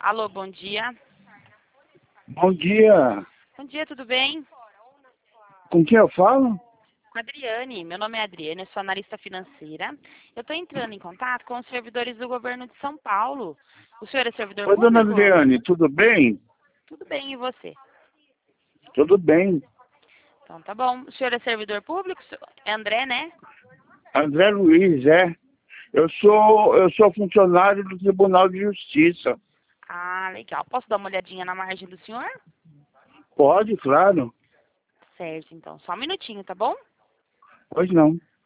Alô, bom dia. Bom dia. Bom dia, tudo bem? Com quem eu falo? Com a Adriane. Meu nome é Adriane, eu sou analista financeira. Eu estou entrando em contato com os servidores do governo de São Paulo. O senhor é servidor Oi, dona público? Adriane, tudo bem? Tudo bem, e você? Tudo bem. Então tá bom. O senhor é servidor público? É André, né? André Luiz, é. Eu sou funcionário do Tribunal de Justiça. Ah, legal. Posso dar uma olhadinha na margem do senhor? Pode, claro. Certo, então. Só um minutinho, tá bom? Pois não.